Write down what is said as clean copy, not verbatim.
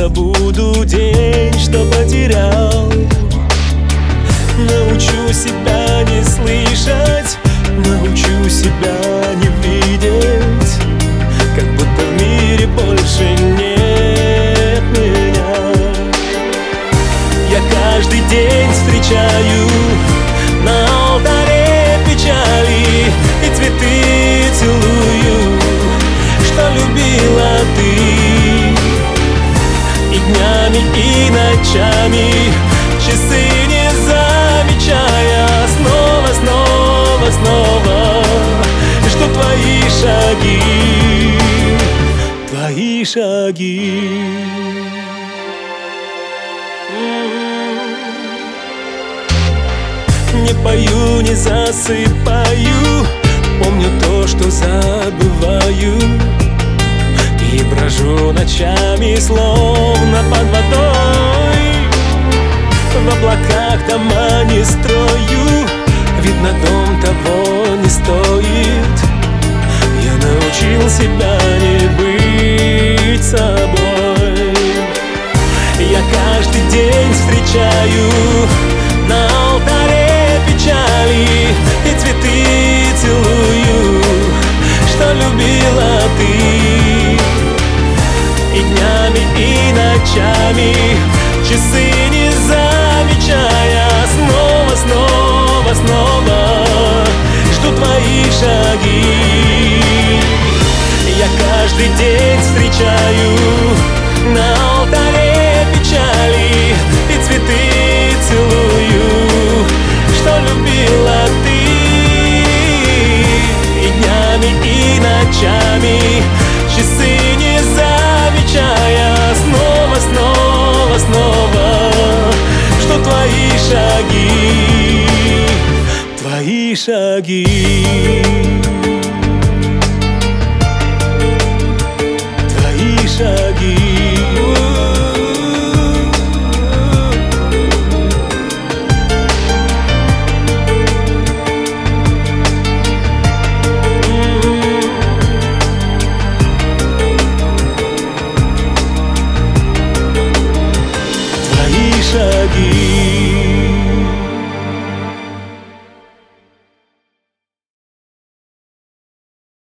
забуду день, что потерял. Научу себя не слышать, научу себя не видеть, как будто в мире больше нет меня. Я каждый день встречаю на алтаре печали и цветы целую, что любила ты. И днями, и ночами, часы не замечая, снова, снова, снова жду твои шаги, твои шаги. Не пою, не засыпаю, помню то, что забываю, и брожу ночами, словно под водой. В облаках дома не строю, видно, дом того не стоит. Я научил себя не быть собой. Я каждый день встречаю на алтаре печали и цветы целую, что любила ты. И днями, и ночами, часы не замечая, снова, снова, снова жду твои шаги. Я каждый день встречаю на алтаре печали и цветы целую, что любила ты. И днями, и ночами, часы не замечая, снова, снова, снова жду твои шаги, твои шаги.